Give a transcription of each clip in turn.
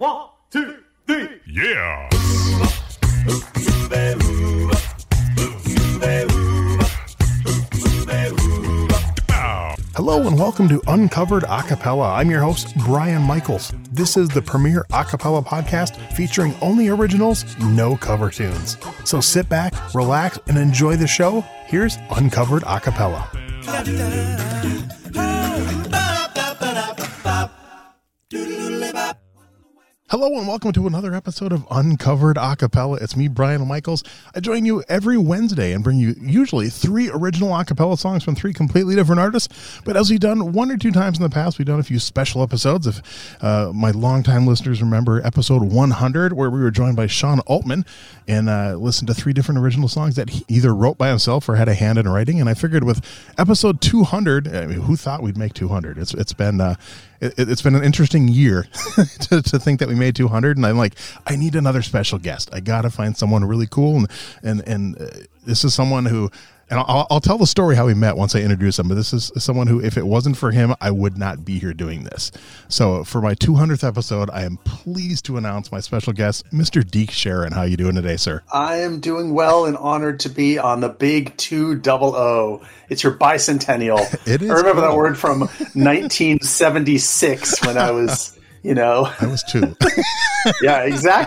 1, 2, 3. Yeah. Hello and welcome to Uncovered Acapella. I'm your host, Brian Michaels. This is the premier acapella podcast featuring only originals, no cover tunes. So sit back, relax, and enjoy the show. Here's Uncovered Acapella. Hello and welcome to another episode of Uncovered Acapella. It's me, Brian Michaels. I join you every Wednesday and bring you usually 3 original acapella songs from 3 completely different artists. But as we've done 1 or 2 times in the past, we've done a few special episodes. If my longtime listeners remember episode 100, where we were joined by Sean Altman and listened to 3 different original songs that he either wrote by himself or had a hand in writing. And I figured with episode 200, I mean, who thought we'd make 200? It's been an interesting year to think that we made 200, and I'm like, I need another special guest. I got to find someone really cool, and this is someone who, and I'll tell the story how we met once I introduce him, but this is someone who, if it wasn't for him, I would not be here doing this. So for my 200th episode, I am pleased to announce my special guest, Mr. Deke Sharon. How you doing today, sir? I am doing well and honored to be on the big 200. It's your bicentennial. It is. I remember that word from 1976 when I was, I was 2. Yeah,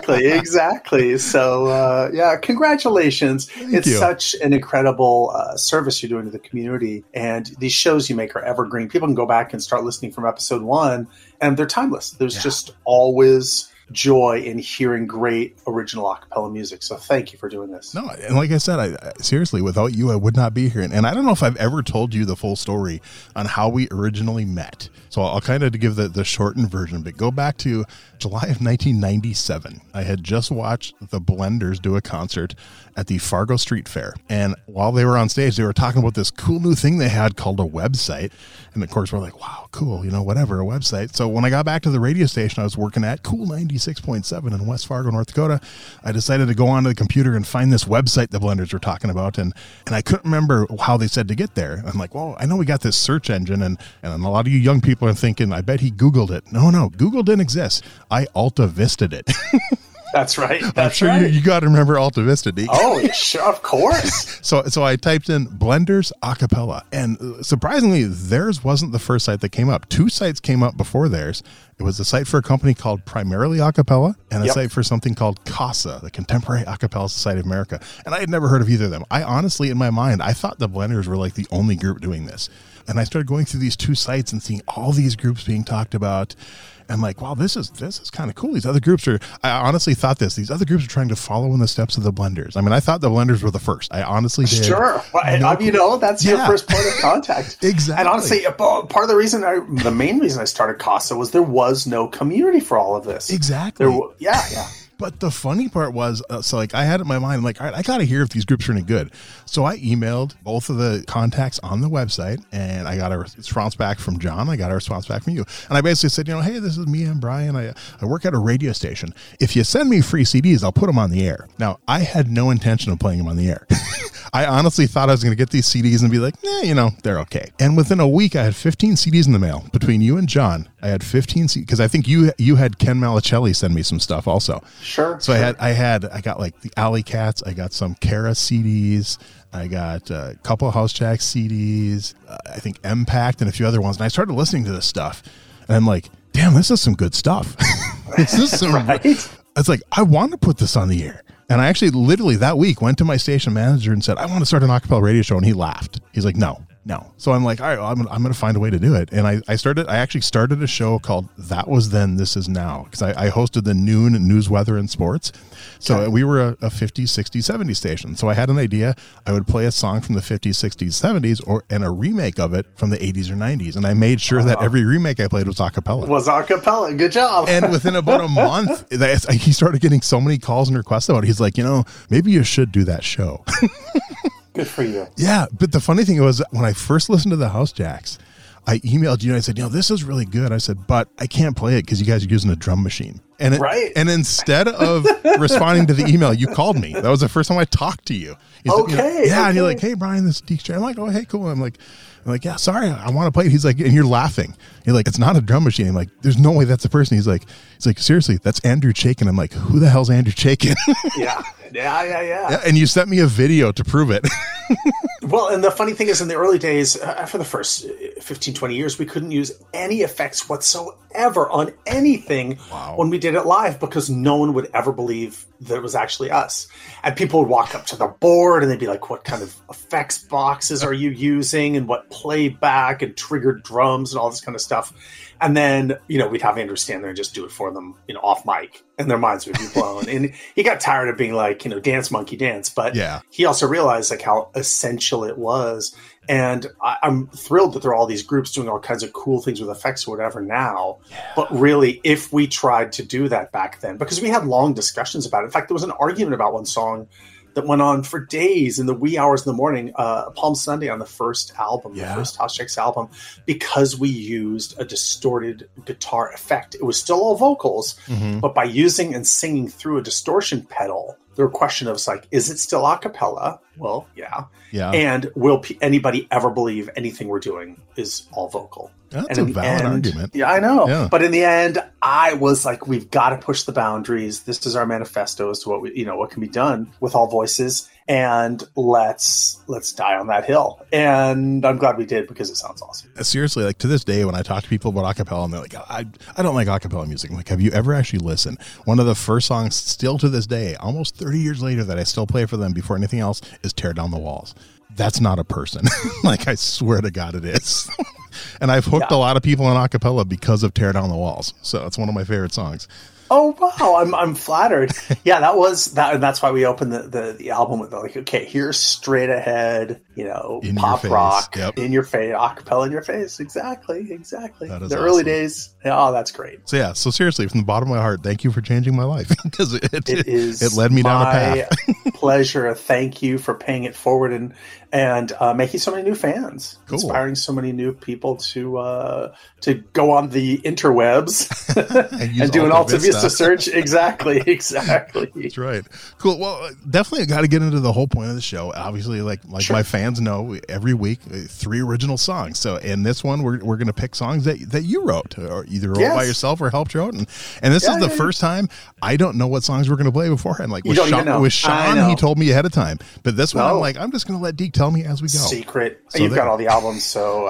exactly. So, congratulations. Thank you. Such an incredible service you're doing to the community. And these shows you make are evergreen. People can go back and start listening from episode 1, and they're timeless. There's just always joy in hearing great original acapella music. So thank you for doing this. No, and like I said, I seriously, without you, I would not be here. And I don't know if I've ever told you the full story on how we originally met. So I'll kind of give the shortened version, but go back to July of 1997. I had just watched the Blenders do a concert at the Fargo Street Fair. And while they were on stage, they were talking about this cool new thing they had called a website. And of course, we're like, wow, cool, whatever, a website. So when I got back to the radio station I was working at, Cool 96.7 in West Fargo, North Dakota, I decided to go onto the computer and find this website the Blenders were talking about. And I couldn't remember how they said to get there. I'm like, well, I know we got this search engine, and a lot of you young people are thinking, I bet he Googled it. No, Google didn't exist. I Alta Vista'd it. That's right. I'm sure you got to remember Alta Vista, Deke. Oh, sure, of course. So I typed in Blenders Acapella, and surprisingly, theirs wasn't the first site that came up. 2 sites came up before theirs. It was a site for a company called Primarily Acapella and a site for something called CASA, the Contemporary Acapella Society of America. And I had never heard of either of them. I honestly, in my mind, I thought the Blenders were like the only group doing this. And I started going through these 2 sites and seeing all these groups being talked about. And like, wow, this is kind of cool. These other groups I honestly thought these other groups are trying to follow in the steps of the Blenders. I mean, I thought the Blenders were the first. I honestly did. Sure. Well, that's your first point of contact. Exactly. And honestly, part of the main reason I started CASA was there was no community for all of this. Exactly. Yeah. But the funny part was, I had it in my mind, like, all right, I got to hear if these groups are any good. So I emailed both of the contacts on the website, and I got a response back from John. I got a response back from you. And I basically said, hey, this is me. I'm Brian. I work at a radio station. If you send me free CDs, I'll put them on the air. Now, I had no intention of playing them on the air. I honestly thought I was going to get these CDs and be like, they're okay. And within a week, I had 15 CDs in the mail. Between you and John, I had 15 CDs, because I think you had Ken Malicelli send me some stuff also. Sure. So I got like the Alley Cats. I got some Kara CDs. I got a couple of House Jack CDs. I think Impact and a few other ones. And I started listening to this stuff, and I'm like, damn, this is some good stuff. This is some. Right? It's like, I want to put this on the air. And I actually literally that week went to my station manager and said, I want to start an acapella radio show. And he laughed. He's like, no. So I'm like, all right, well, I'm going to find a way to do it. And I actually started a show called That Was Then, This Is Now, because I hosted the noon news, weather, and sports. So we were a 50s, 60s, 70s station. So I had an idea. I would play a song from the 50s, 60s, 70s, and a remake of it from the 80s or 90s. And I made sure that every remake I played was acapella. Good job. And within about a month, he started getting so many calls and requests about it. He's like, maybe you should do that show. Good for you. Yeah, but the funny thing was, when I first listened to the House Jacks, I emailed you and I said, this is really good. I said, but I can't play it because you guys are using a drum machine. And instead of responding to the email, you called me. That was the first time I talked to you. And you're like, hey, Brian, this is Deke Sharon. I'm like, oh, hey, cool. I'm like, I'm like, yeah, sorry, I want to play it. He's like, and you're laughing. You're like, it's not a drum machine. I'm like, there's no way that's the person. He's like, seriously, that's Andrew Chaikin. I'm like, who the hell's Andrew Chaikin? Yeah. And you sent me a video to prove it. Well, and the funny thing is, in the early days, for the first 15, 20 years, we couldn't use any effects whatsoever on anything when we did it live, because no one would ever believe that it was actually us. And people would walk up to the board and they'd be like, what kind of effects boxes are you using, and what playback and triggered drums and all this kind of stuff. And then, we'd have Andrew stand there and just do it for them, off mic, and their minds would be blown. And he got tired of being like, dance monkey dance. But he also realized like how essential it was. And I'm thrilled that there are all these groups doing all kinds of cool things with effects or whatever now. Yeah. But really, if we tried to do that back then, because we had long discussions about it. In fact, there was an argument about one song that went on for days in the wee hours in the morning, Palm Sunday on the first album, the first House Checks album, because we used a distorted guitar effect. It was still all vocals, but by using and singing through a distortion pedal, the question of like, is it still a cappella? Well, yeah. And will anybody ever believe anything we're doing is all vocal? That's a valid argument. Yeah, I know. Yeah. But in the end, I was like, we've got to push the boundaries. This is our manifesto as to what what can be done with all voices. And let's die on that hill. And I'm glad we did, because it sounds awesome. Seriously, like to this day, when I talk to people about acapella and they're like, I don't like acapella music. I'm like, have you ever actually listened? One of the first songs still to this day, almost 30 years later, that I still play for them before anything else is Tear Down the Walls. That's not a person. Like, I swear to God it is. And I've hooked a lot of people in acapella because of Tear Down the Walls. So it's one of my favorite songs. Oh, wow. I'm flattered. Yeah, that was that. And that's why we opened the album with like, okay, here's straight ahead, in pop rock, in your face, acapella in your face. Exactly. The awesome. Early days. Oh, that's great. So so seriously, from the bottom of my heart, thank you for changing my life, because it led me down a path. Pleasure. Thank you for paying it forward and making so many new fans, inspiring so many new people to go on the interwebs and do an Alta Vista search. Exactly. That's right. Cool. Well, definitely got to get into the whole point of the show. Obviously, like my fans know, every week 3 original songs. So in this one, we're going to pick songs that you wrote, or either wrote by yourself or helped wrote. And this is the first time I don't know what songs we're going to play beforehand. Like with Sean, he told me ahead of time. But this one, I'm like, I'm just going to let Deke tell me as we go. Secret. So you've got all the albums, so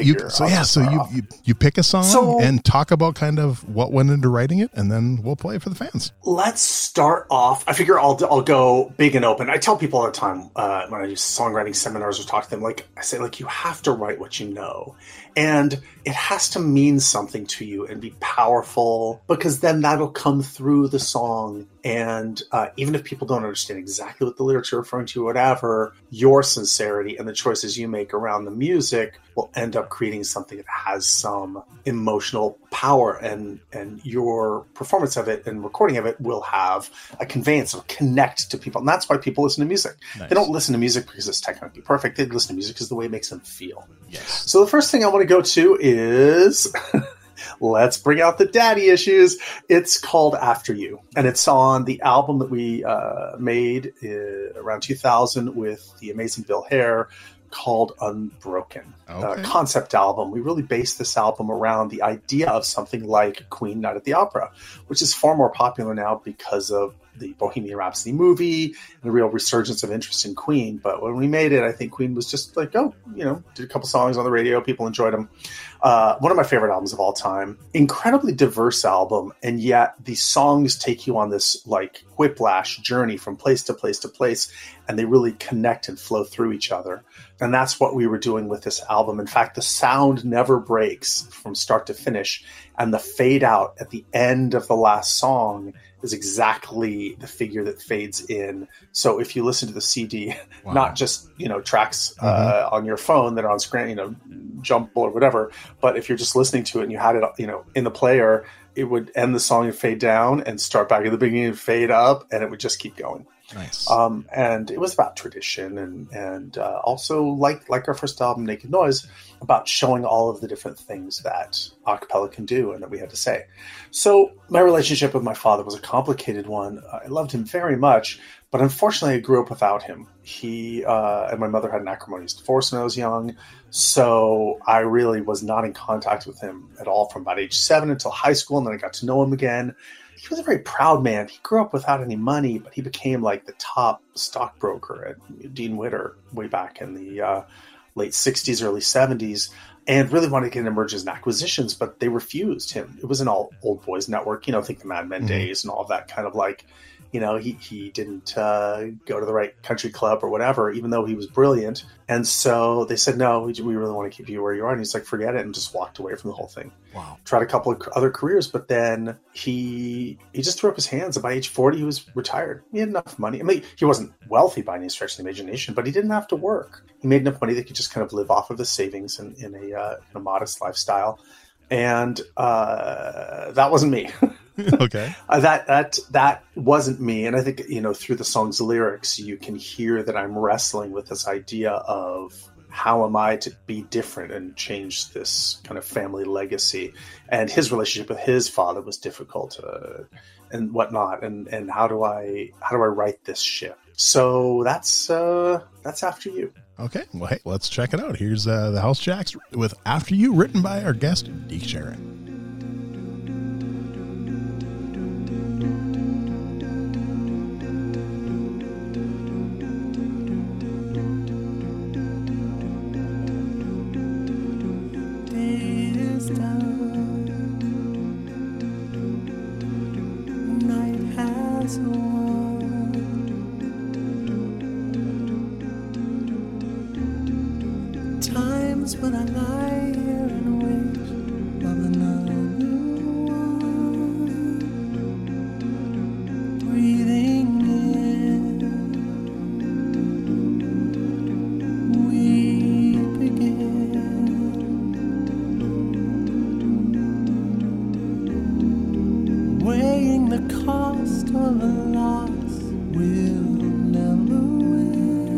you pick a song and talk about kind of what went into writing it, and then we'll play it for the fans. Let's start off. I figure I'll go big and open. I tell people all the time when I do songwriting seminars or talk to them, like I say, like, you have to write what you know, and it has to mean something to you and be powerful, because then that'll come through the song. And even if people don't understand exactly what the lyrics are referring to or whatever, your sincerity and the choices you make around the music will end up creating something that has some emotional power, and your performance of it and recording of it will have a conveyance or connect to people. And that's why people listen to music. Nice. They don't listen to music because it's technically perfect. They listen to music because the way it makes them feel. Yes. So the first thing I want to go to is... let's bring out the daddy issues. It's called After You, and it's on the album that we made around 2000 with the amazing Bill Hare, called Unbroken. Concept album. We really based this album around the idea of something like Queen Night at the Opera, which is far more popular now because of the Bohemian Rhapsody movie and the real resurgence of interest in Queen. But when we made it, I think Queen was just like, did a couple songs on the radio. People enjoyed them. One of my favorite albums of all time. Incredibly diverse album. And yet the songs take you on this like whiplash journey from place to place to place. And they really connect and flow through each other. And that's what we were doing with this album. In fact, the sound never breaks from start to finish. And the fade out at the end of the last song is exactly the figure that fades in. So if you listen to the CD, not just, tracks on your phone that are on screen, Jumble or whatever, but if you're just listening to it and you had it, in the player, it would end the song and fade down and start back at the beginning and fade up, and it would just keep going. Nice. And it was about tradition and also like our first album, Naked Noise, about showing all of the different things that a cappella can do and that we had to say. So my relationship with my father was a complicated one. I loved him very much, but unfortunately I grew up without him. He and my mother had an acrimonious divorce when I was young, so I really was not in contact with him at all from about age 7 until high school, and then I got to know him again. He was a very proud man. He grew up without any money, but he became like the top stockbroker at Dean Witter way back in the late 60s, early 70s, and really wanted to get into mergers and acquisitions, but they refused him. It was an all old boys network, think the Mad Men days and all of that kind of like, he didn't go to the right country club or whatever, even though he was brilliant. And so they said, no, we really want to keep you where you are. And he's like, forget it, and just walked away from the whole thing. Wow. Tried a couple of other careers, but then he just threw up his hands. And by age 40, he was retired. He had enough money. I mean, he wasn't wealthy by any stretch of the imagination, but he didn't have to work. He made enough money that he could just kind of live off of the savings in a modest lifestyle. And that wasn't me. Okay. That wasn't me. And I think, through the song's lyrics, you can hear that I'm wrestling with this idea of how am I to be different and change this kind of family legacy. And his relationship with his father was difficult and whatnot. And how do I right this ship? So that's After You. Okay. Well, hey, let's check it out. Here's the House Jacks with After You, written by our guest, Deke Sharon. When I lie here and wait of another one, breathing in, we begin, weighing the cost of a loss we'll never win.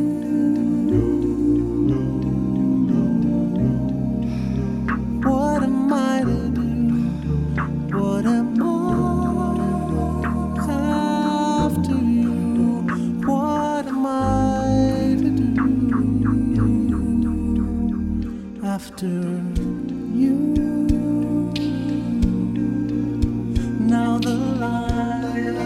What am I to do? What am I after you? What am I to do after you? Now the line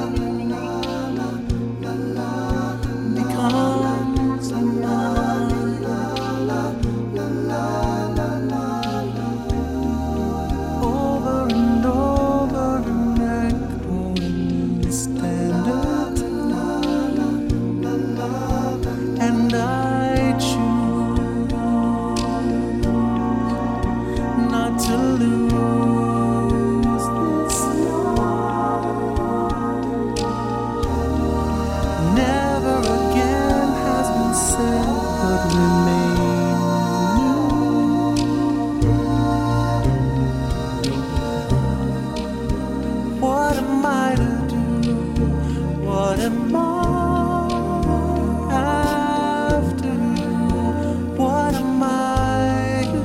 becomes a line. Over and over and echoing the standard time. And I choose not to lose this love. Never again has been said, but remains new. What am I to do? What am I after you? What am I to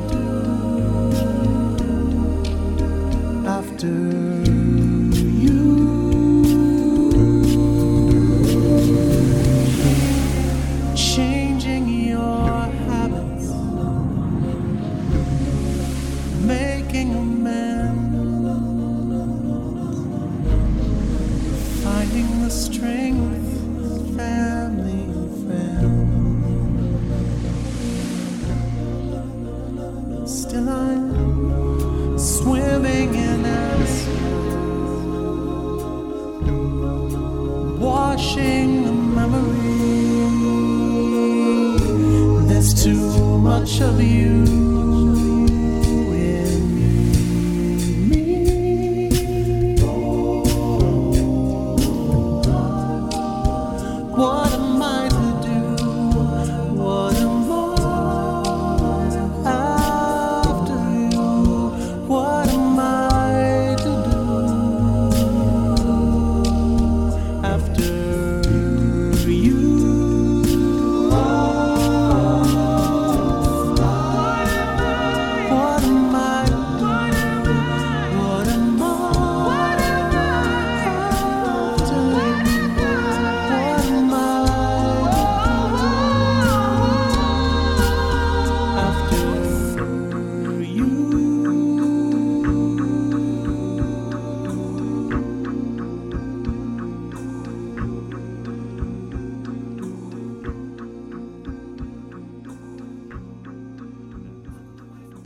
do after you? Changing your habits, making amends, finding the strength of family and friends. Still I'm swimming in answers, washing the memory. There's too much of you in me. What am I to do? What am I after you? What am I to do after you?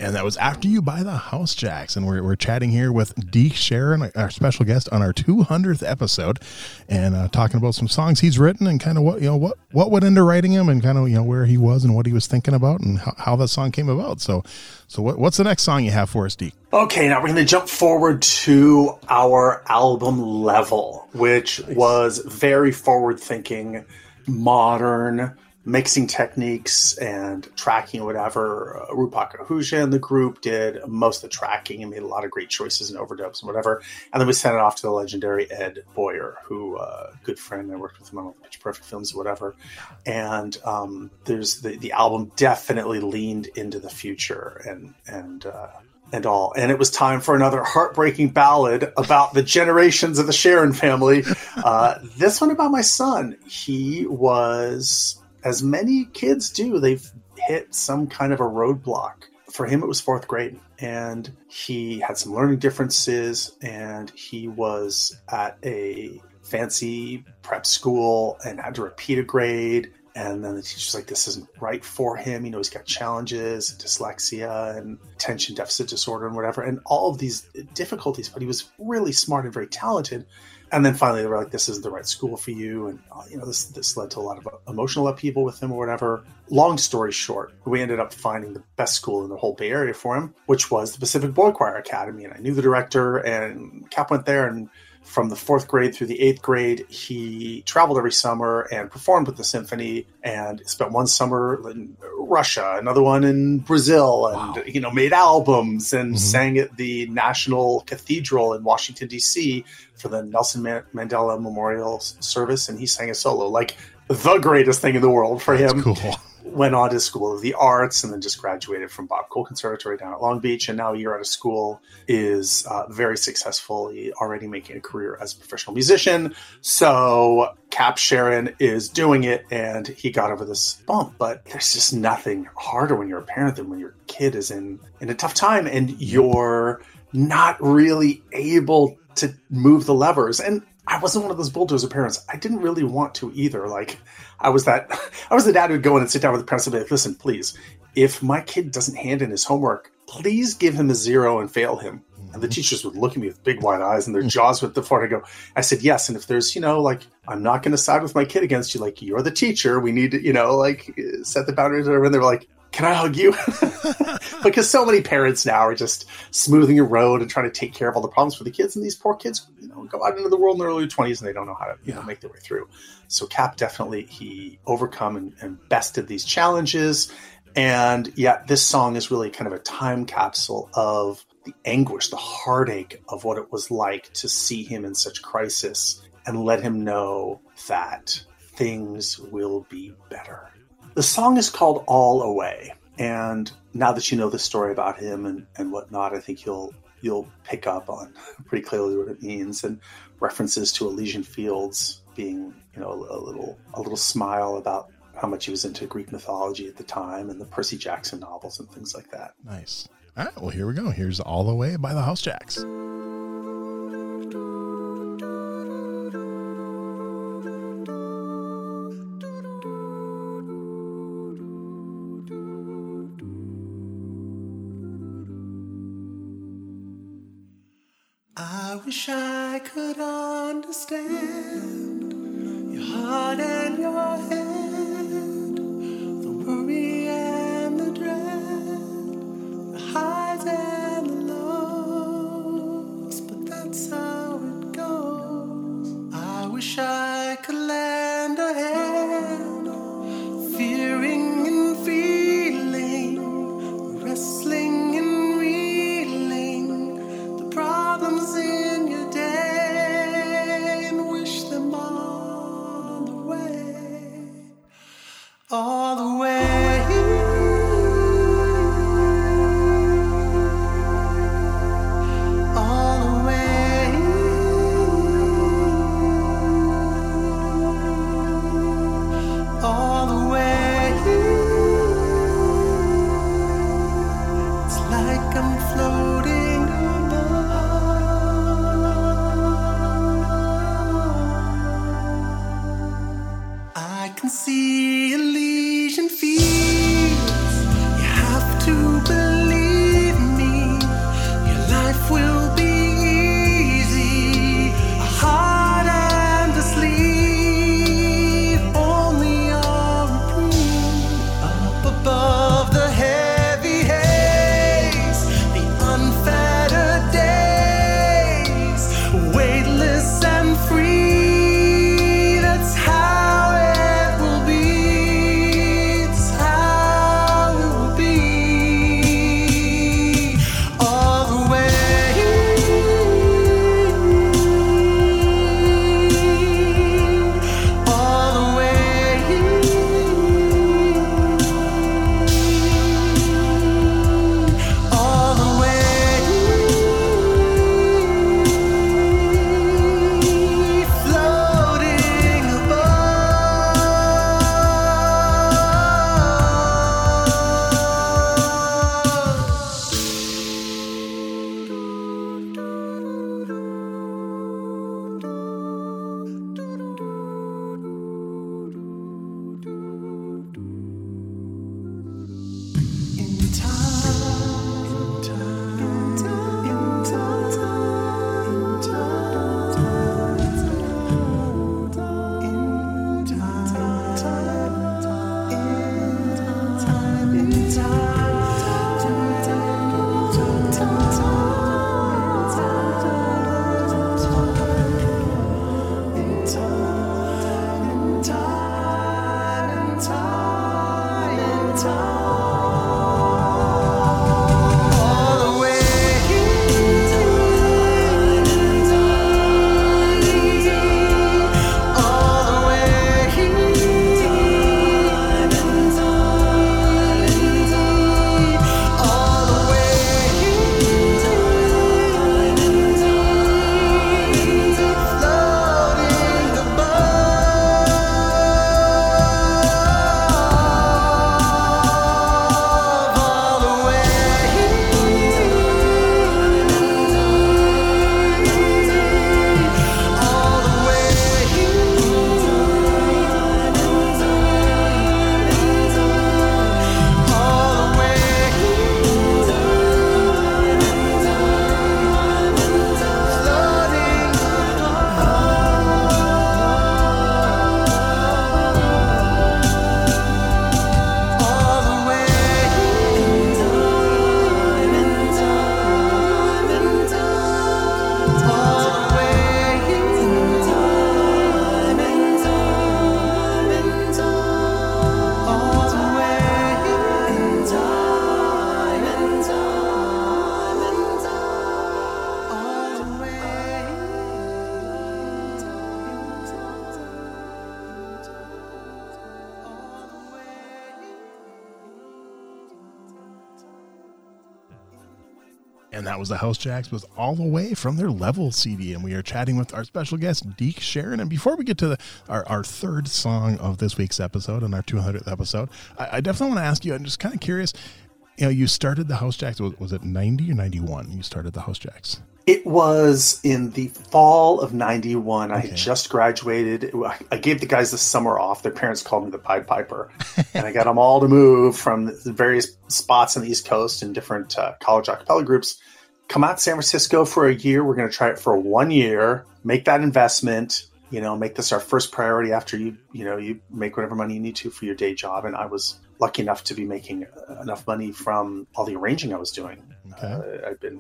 And that was After You by the House Jacks. And we're chatting here with Deke Sharon, our special guest on our 200th episode, and talking about some songs he's written and kind of what went into writing him, and kind of, where he was and what he was thinking about, and how that song came about. So what's the next song you have for us, Deke? Okay, now we're going to jump forward to our album Level, which was very forward-thinking, modern mixing techniques and tracking, whatever. Rupak Ahuja and the group did most of the tracking and made a lot of great choices and overdubs and whatever. And then we sent it off to the legendary Ed Boyer, who, good friend, I worked with him on Pitch Perfect films, whatever. And there's the album definitely leaned into the future and all. And it was time for another heartbreaking ballad about the generations of the Sharon family. This one about my son. He was, as many kids do, they've hit some kind of a roadblock. For him, it was fourth grade, and he had some learning differences, and he was at a fancy prep school and had to repeat a grade. And then the teacher's like, this isn't right for him. He's got challenges, dyslexia and attention deficit disorder and whatever, and all of these difficulties, but he was really smart and very talented. And then finally they were like, this isn't the right school for you. And, this led to a lot of emotional upheaval with him or whatever. Long story short, we ended up finding the best school in the whole Bay Area for him, which was the Pacific Boy Choir Academy. And I knew the director, and Cap went there, and from the fourth grade through the eighth grade, he traveled every summer and performed with the symphony, and spent one summer in Russia, another one in Brazil, and, made albums and sang at the National Cathedral in Washington, D.C. for the Nelson Mandela Memorial Service. And he sang a solo, like the greatest thing in the world for him. Cool. Went on to School of the Arts, and then just graduated from Bob Cole Conservatory down at Long Beach. And now a year out of school, is very successful. He already making a career as a professional musician. So Cap Sharon is doing it, and he got over this bump. But there's just nothing harder when you're a parent than when your kid is in a tough time and you're not really able to move the levers. And I wasn't one of those bulldozer parents. I didn't really want to either. Like, I was the dad who'd go in and sit down with the parents and be like, listen, please, if my kid doesn't hand in his homework, please give him a 0 and fail him. And the teachers would look at me with big wide eyes and their jaws would fall. I said, yes. And if there's, I'm not going to side with my kid against you. Like, you're the teacher. We need to, set the boundaries. And they were like, can I hug you? Because so many parents now are just smoothing your road and trying to take care of all the problems for the kids. And these poor kids, go out into the world in their early 20s and they don't know how to make their way through. So Cap definitely, he overcome and bested these challenges. And yet this song is really kind of a time capsule of the anguish, the heartache of what it was like to see him in such crisis and let him know that things will be better. The song is called All Away. And now that you know the story about him and whatnot, I think you'll pick up on pretty clearly what it means, and references to Elysian Fields being, a little smile about how much he was into Greek mythology at the time and the Percy Jackson novels and things like that. Nice. All right, well, here we go. Here's All the Way by the House Jacks. I wish I could understand your heart and your head, the worry and the dread, the highs and the lows, but that's how it goes. I wish I could lend a hand, fearing and feeling, wrestling and reeling, the problems in your day, and wish them on the way, all the way. All the way. And that was the House Jacks, was all the way from their Level CD. And we are chatting with our special guest, Deke Sharon. And before we get to our third song of this week's episode and our 200th episode, I definitely want to ask you, I'm just kind of curious, you started the House Jacks, was it 90 or 91 you started the House Jacks? It was in the fall of 91. I had just graduated. I gave the guys the summer off. Their parents called me the Pied Piper. And I got them all to move from the various spots on the East Coast and different college a cappella groups. Come out to San Francisco for a year. We're going to try it for 1 year. Make that investment. Make this our first priority after you make whatever money you need to for your day job. And I was lucky enough to be making enough money from all the arranging I was doing. Okay.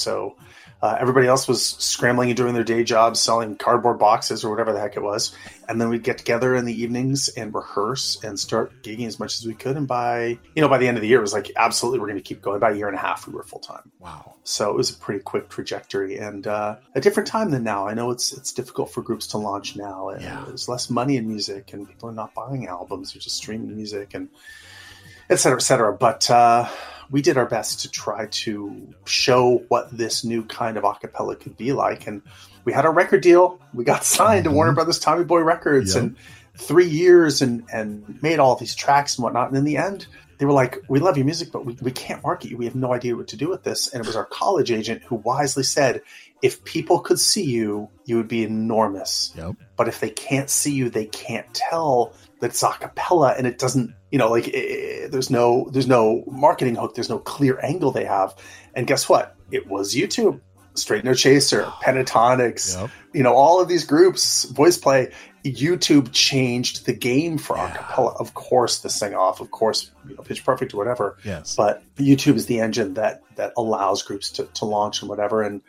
Everybody else was scrambling and doing their day jobs, selling cardboard boxes or whatever the heck it was. And then we'd get together in the evenings and rehearse and start gigging as much as we could. And by the end of the year, it was like, absolutely, we're going to keep going. By a year and a half, we were full time. Wow. So it was a pretty quick trajectory and a different time than now. I know it's difficult for groups to launch now. And there's less money in music and people are not buying albums. They're just streaming music and et cetera, et cetera. But we did our best to try to show what this new kind of a cappella could be like. And we had a record deal. We got signed to Warner Brothers Tommy Boy Records and 3 years and made all these tracks and whatnot. And in the end, they were like, we love your music, but we can't market you. We have no idea what to do with this. And it was our college agent who wisely said, if people could see you, you would be enormous. Yep. But if they can't see you, they can't tell that it's a cappella and it doesn't, there's no marketing hook. There's no clear angle they have. And guess what? It was YouTube, Straight No Chaser, Pentatonics, all of these groups, Voice Play. YouTube changed the game for a cappella. Of course, the Sing Off, of course, Pitch Perfect or whatever. Yes. But YouTube is the engine that allows groups to launch and whatever. And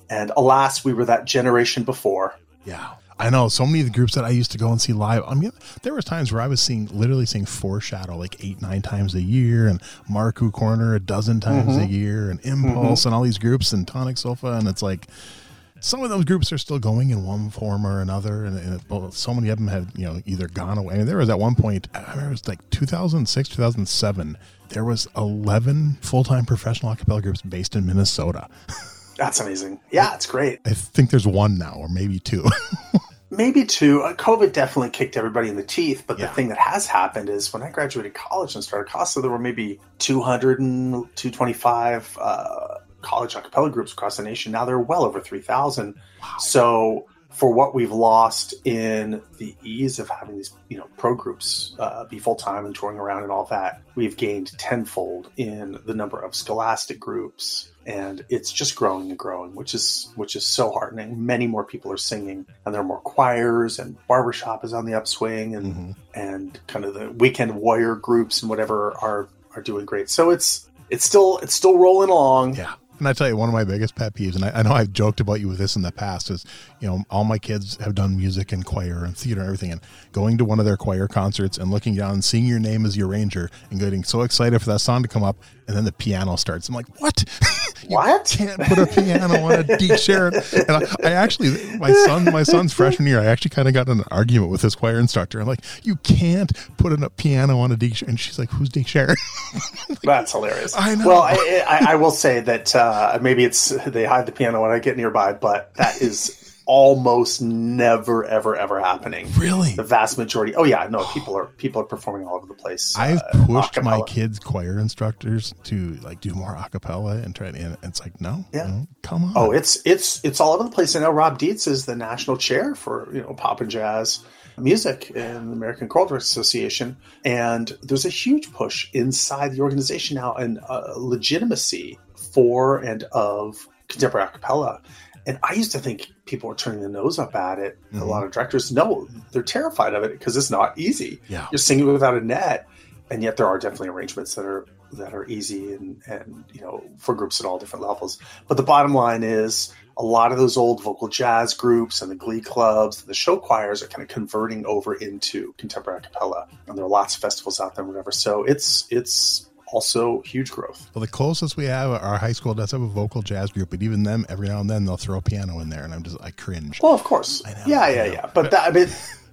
alas, we were that generation before. Yeah. I know so many of the groups that I used to go and see live. I mean, there was times where I was literally seeing Foreshadow like 8-9 times a year, and Marku Corner 12 times a year, and Impulse and all these groups, and Tonic Sofa, and it's like some of those groups are still going in one form or another, and so many of them have either gone away. I mean, there was at one point, I remember it was like 2006, 2007. There was 11 full-time professional a cappella groups based in Minnesota. That's amazing. Yeah, it's great. I think there's one now, or maybe two. Maybe two. COVID definitely kicked everybody in the teeth. But the thing that has happened is when I graduated college and started Casa, there were maybe 200 and 225 college a cappella groups across the nation. Now there are well over 3,000. Wow. So for what we've lost in the ease of having these, pro groups be full-time and touring around and all that, we've gained tenfold in the number of scholastic groups. And it's just growing and growing, which is so heartening. Many more people are singing, and there are more choirs, and barbershop is on the upswing, and kind of the weekend warrior groups and whatever are doing great. So it's still rolling along. Yeah. And I tell you, one of my biggest pet peeves, and I know I've joked about you with this in the past, is, all my kids have done music and choir and theater and everything, and going to one of their choir concerts and looking down and seeing your name as the arranger and getting so excited for that song to come up, and then the piano starts. I'm like, what? What? Can't put a piano on a Deke Sharon. And I actually, my son's freshman year, I actually kind of got in an argument with his choir instructor. I'm like, you can't put a piano on a Deke Sharon. And she's like, who's Deke Sharon? That's hilarious. I know. Well, I will say that maybe they hide the piano when I get nearby, but that is almost never, ever, ever happening. Really? The vast majority. Oh yeah, no, people are performing all over the place. I've pushed my kids' choir instructors to do more a cappella and try to, and it's like, no, come on. Oh, it's all over the place. I know Rob Dietz is the national chair for, pop and jazz music in the American Choral Association. And there's a huge push inside the organization now and legitimacy for and of contemporary a cappella. And I used to think people were turning their nose up at it. Mm-hmm. A lot of directors, no, they're terrified of it because it's not easy. Yeah. You're singing without a net. And yet there are definitely arrangements that are easy and for groups at all different levels. But the bottom line is a lot of those old vocal jazz groups and the glee clubs and the show choirs are kind of converting over into contemporary a cappella. And there are lots of festivals out there and whatever. So it's also huge growth. Well, the closest we have, our high school does have a vocal jazz group, but even them, every now and then they'll throw a piano in there, and I cringe. Well, of course. I know, yeah. But that,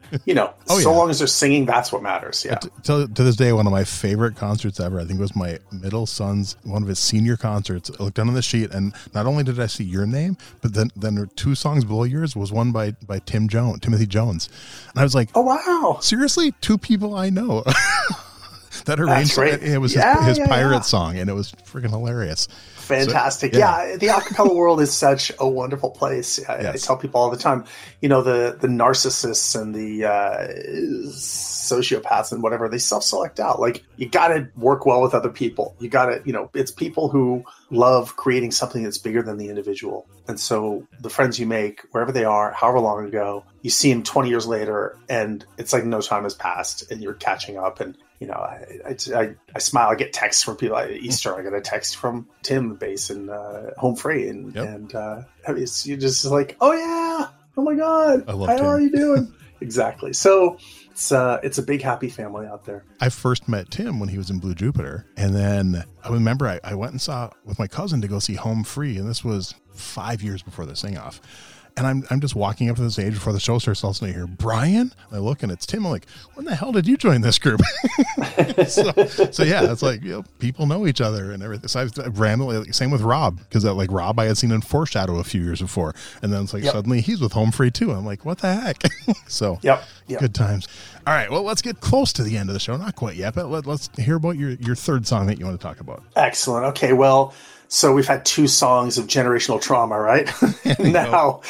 so long as they're singing, that's what matters. Yeah. To this day, one of my favorite concerts ever, I think it was my middle son's, one of his senior concerts. I looked down on the sheet, and not only did I see your name, but then there were 2 songs below yours was one by Timothy Jones. And I was like, oh, wow. Seriously? 2 people I know. That arranged it. It was his pirate song, and it was freaking hilarious. Fantastic. So, the acapella world is such a wonderful place. I tell people all the time, the narcissists and the sociopaths and whatever, they self-select out. Like, you got to work well with other people. You got to, it's people who love creating something that's bigger than the individual. And so the friends you make, wherever they are, however long ago, you see them 20 years later, and it's like no time has passed, and you're catching up. And I smile. I get texts from people. At Easter, I got a text from Tim, the bass and Home Free, and you're just like, oh yeah, oh my god, how are you doing? Exactly. So it's a big happy family out there. I first met Tim when he was in Blue Jupiter, and then I remember I went and saw with my cousin to go see Home Free, and this was 5 years before the sing off. And I'm just walking up to the stage before the show starts. All of a sudden I hear, Brian? And I look, and it's Tim. I'm like, when the hell did you join this group? so yeah, it's like, people know each other and everything. So I randomly, same with Rob, because Rob I had seen in Foreshadow a few years before. And then it's like, suddenly he's with Home Free too. I'm like, what the heck? So good times. All right, well, let's get close to the end of the show. Not quite yet, but let's hear about your third song that you want to talk about. Excellent. Okay, well, so we've had 2 songs of generational trauma, right? now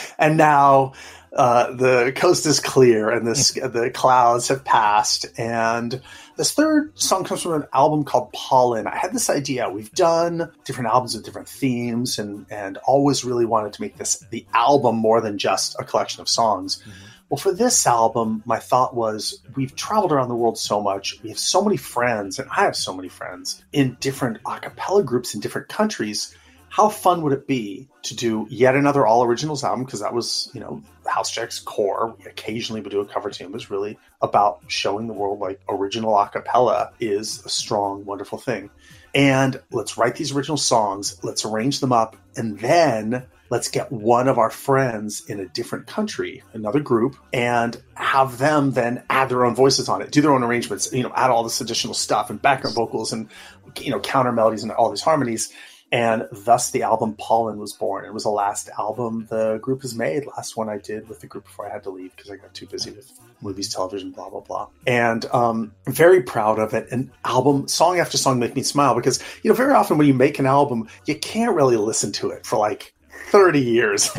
the coast is clear, and the clouds have passed. And this third song comes from an album called Pollen. I had this idea. We've done different albums with different themes, and always really wanted to make this the album more than just a collection of songs. Mm-hmm. Well, for this album, my thought was, we've traveled around the world so much. We have so many friends, and I have so many friends in different a cappella groups in different countries. How fun would it be to do yet another all originals album? Because that was, House Jack's core. We occasionally would do a cover tune. It was really about showing the world like original a cappella is a strong, wonderful thing. And let's write these original songs. Let's arrange them up. And then let's get one of our friends in a different country, another group, and have them then add their own voices on it, do their own arrangements, add all this additional stuff and background vocals and, counter melodies and all these harmonies. And thus the album Pollen was born. It was the last album the group has made, last one I did with the group before I had to leave because I got too busy with movies, television, blah, blah, blah. And I'm very proud of it. And song after song make me smile because, very often when you make an album, you can't really listen to it for like 30 years.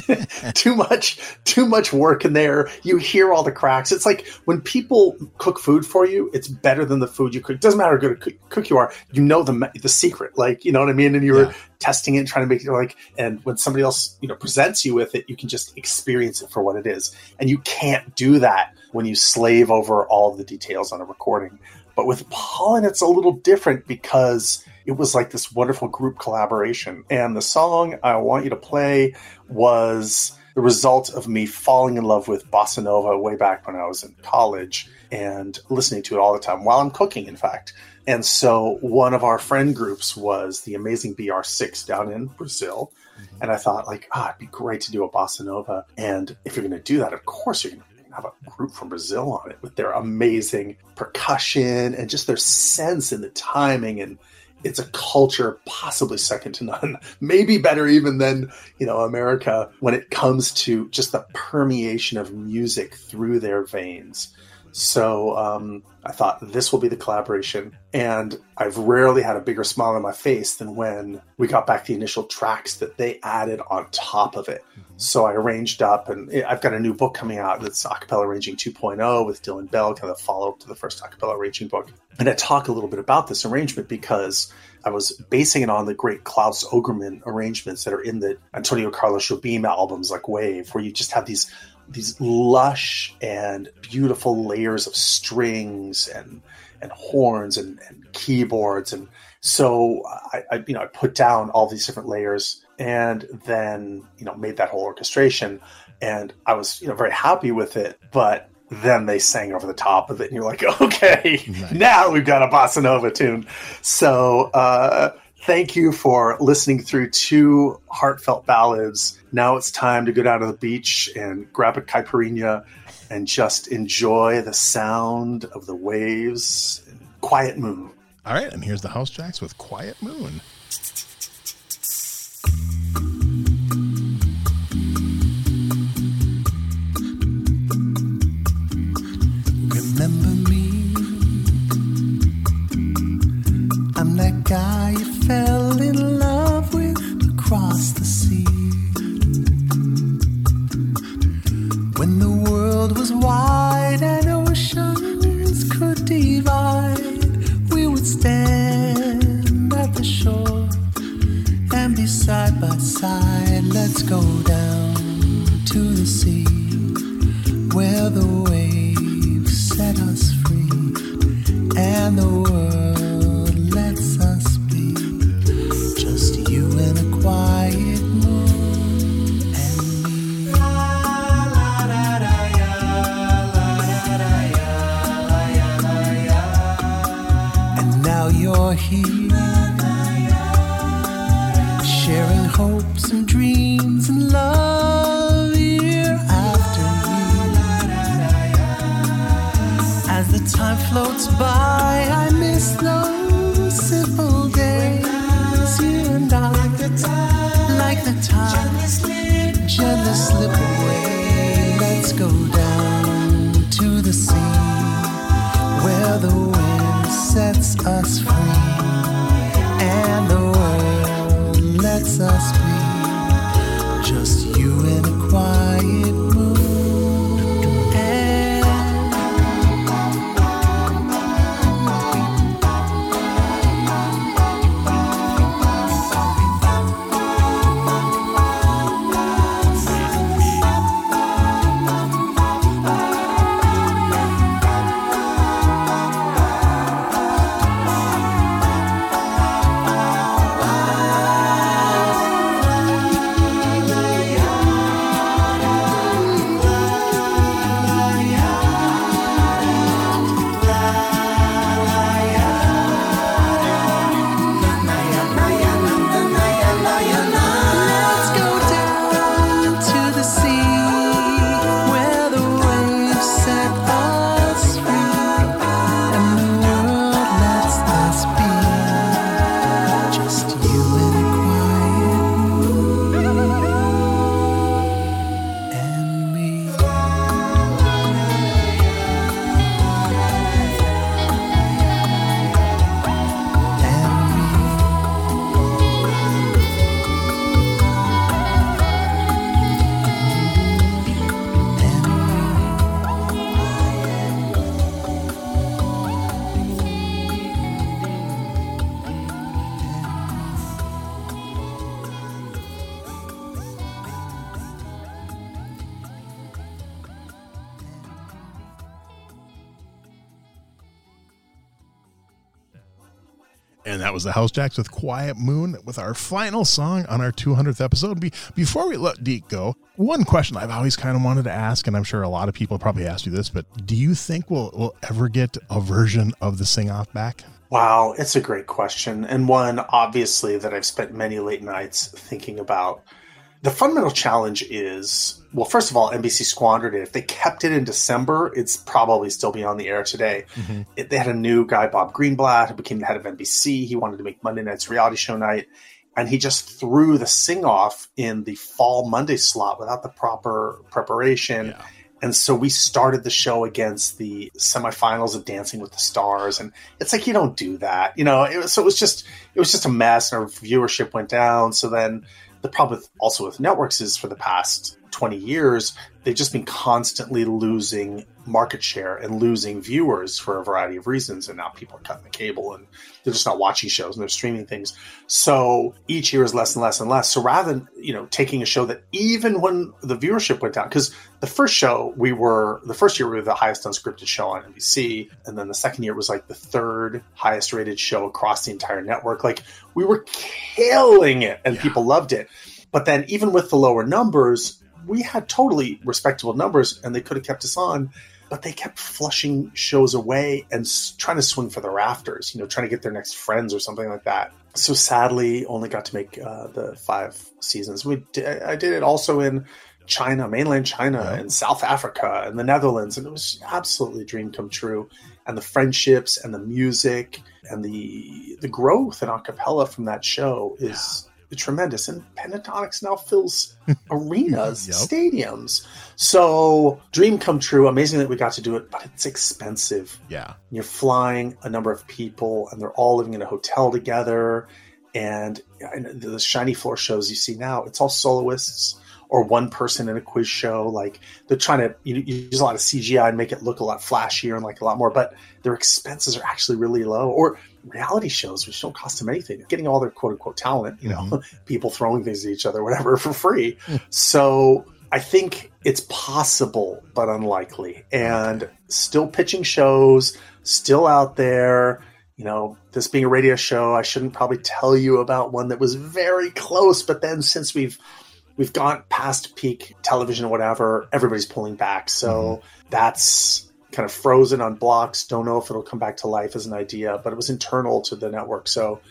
too much work in there. You hear all the cracks. It's like when people cook food for you, it's better than the food you cook. It doesn't matter how good a cook you are. You know the secret, like, you know what I mean? And you're testing it and trying to make it like, and when somebody else, presents you with it, you can just experience it for what it is. And you can't do that when you slave over all the details on a recording. But with Pollen, it's a little different because it was like this wonderful group collaboration. And the song I want you to play was the result of me falling in love with bossa nova way back when I was in college and listening to it all the time while I'm cooking, in fact. And so one of our friend groups was the amazing BR6 down in Brazil. Mm-hmm. And I thought it'd be great to do a bossa nova. And if you're going to do that, of course you're going to have a group from Brazil on it with their amazing percussion and just their sense and the timing, and it's a culture possibly second to none, maybe better even than America when it comes to just the permeation of music through their veins. So I thought this will be the collaboration, and I've rarely had a bigger smile on my face than when we got back the initial tracks that they added on top of it. Mm-hmm. So I arranged up, and I've got a new book coming out that's Acapella Arranging 2.0 with Dylan Bell, kind of the follow-up to the first Acapella Arranging book. And I talk a little bit about this arrangement because I was basing it on the great Klaus Ogerman arrangements that are in the Antonio Carlos Jobim albums like Wave, where you just have these lush and beautiful layers of strings and horns and keyboards. And so I put down all these different layers and then, made that whole orchestration. And I was, very happy with it. But then they sang over the top of it and you're like, okay, nice. Now we've got a bossa nova tune. So, Thank you for listening through 2 heartfelt ballads. Now it's time to go down to the beach and grab a caipirinha and just enjoy the sound of the waves and Quiet Moon. All right, and here's the House Jacks with Quiet Moon. Remember me? I'm that guy you fell in love with across the sea. When the world was wide and oceans could divide, we would stand at the shore and be side by side. Let's go down to the sea where the waves set us free and the world lets us be. Just you and a quiet moon and me. And now you're here, sharing hopes and dreams and love year after year. As the time floats by, I miss those simple days. You and I, like the tide, gently slip away. Let's go down to the sea where the wind sets us free and the world lets us be. Just you and a quiet moon. And that was the House Jacks with Quiet Moon with our final song on our 200th episode. Before we let Deke go, one question I've always kind of wanted to ask, and I'm sure a lot of people probably asked you this, but do you think we'll ever get a version of the Sing-Off back? Wow, it's a great question. And one, obviously, that I've spent many late nights thinking about. The fundamental challenge is, well, first of all, NBC squandered it. If they kept it in December, it's probably still be on the air today. Mm-hmm. They had a new guy, Bob Greenblatt, who became the head of NBC. He wanted to make Monday night's reality show night. And he just threw the Sing-Off in the fall Monday slot without the proper preparation. Yeah. And so we started the show against the semifinals of Dancing with the Stars. And it's like, you don't do that. You know, it was just a mess, and our viewership went down. So then the problem also with networks is for the past 20 years, they've just been constantly losing market share and losing viewers for a variety of reasons. And now people are cutting the cable and they're just not watching shows and they're streaming things. So each year is less and less and less. So rather than, taking a show that even when the viewership went down, because the first year we were the highest unscripted show on NBC. And then the second year was like the third highest rated show across the entire network. Like, we were killing it and people loved it. But then even with the lower numbers, we had totally respectable numbers and they could have kept us on, but they kept flushing shows away and trying to swing for the rafters, trying to get their next Friends or something like that. So sadly, only got to make the 5 seasons. I did it also in China, mainland China, and South Africa and the Netherlands. And it was absolutely a dream come true. And the friendships and the music and the growth in a cappella from that show is tremendous. And Pentatonix now fills arenas, stadiums. So dream come true. Amazing that we got to do it, but it's expensive. Yeah. You're flying a number of people and they're all living in a hotel together. And the shiny floor shows you see now, it's all soloists or one person in a quiz show. Like they're trying to use a lot of CGI and make it look a lot flashier and like a lot more, but their expenses are actually really low. Or reality shows, which don't cost them anything, getting all their quote unquote talent, people throwing things at each other, whatever, for free. So I think it's possible, but unlikely. And still pitching shows, still out there. This being a radio show, I shouldn't probably tell you about one that was very close, but then since we've gone past peak television or whatever, everybody's pulling back. So that's kind of frozen on blocks. Don't know if it'll come back to life as an idea, but it was internal to the network. So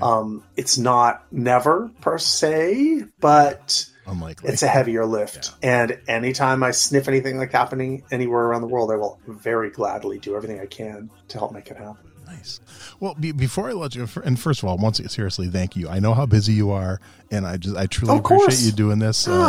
it's not never per se, but unlikely. It's a heavier lift. Yeah. And anytime I sniff anything like happening anywhere around the world, I will very gladly do everything I can to help make it happen. Nice. Well, before I let you, and first of all, seriously, thank you. I know how busy you are, and I truly appreciate you doing this. No.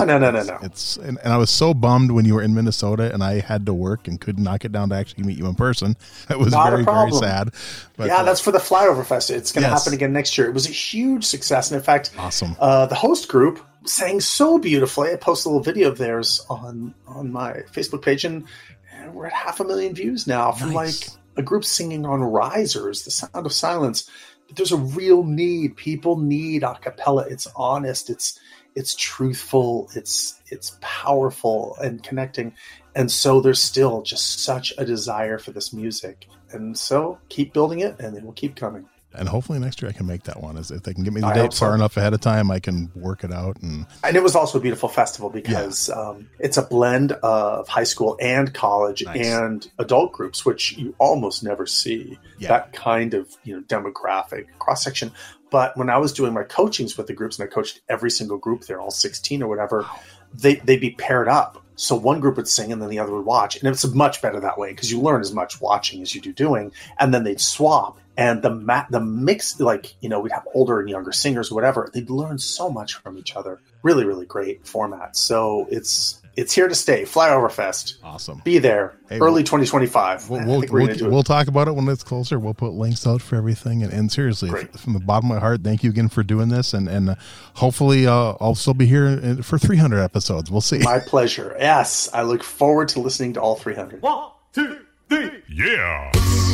And I was so bummed when you were in Minnesota, and I had to work and couldn't knock it down to actually meet you in person. It was very sad. But, that's for the Flyover Fest. It's going to happen again next year. It was a huge success, and in fact, awesome. The host group sang so beautifully. I posted a little video of theirs on my Facebook page, and we're at 500,000 views now from a group singing on risers, The Sound of Silence. But there's a real need. People need a cappella. It's honest. It's truthful. It's powerful and connecting. And so there's still just such a desire for this music. And so keep building it, and it will keep coming. And hopefully next year I can make that one. If they can get me the date far enough ahead of time, I can work it out. And it was also a beautiful festival because it's a blend of high school and college and adult groups, which you almost never see that kind of demographic cross section. But when I was doing my coachings with the groups, and I coached every single group, they're all 16 or whatever, they'd be paired up. So one group would sing and then the other would watch. And it's much better that way because you learn as much watching as you do doing. And then they'd swap. And the mix, we'd have older and younger singers or whatever. They'd learn so much from each other. Really, really great format. So it's here to stay. Flyover Fest. Awesome. Be there. Early 2025. We'll talk about it when it's closer. We'll put links out for everything. And seriously, from the bottom of my heart, thank you again for doing this. And hopefully I'll still be here for 300 episodes. We'll see. My pleasure. Yes. I look forward to listening to all 300. 1, 2, 3. Yeah.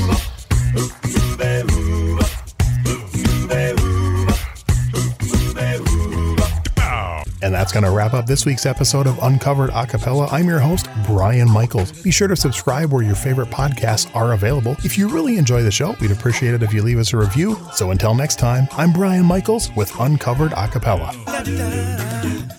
And that's going to wrap up this week's episode of Uncovered Acapella. I'm your host, Brian Michaels. Be sure to subscribe where your favorite podcasts are available. If you really enjoy the show, we'd appreciate it if you leave us a review. So until next time, I'm Brian Michaels with Uncovered Acapella.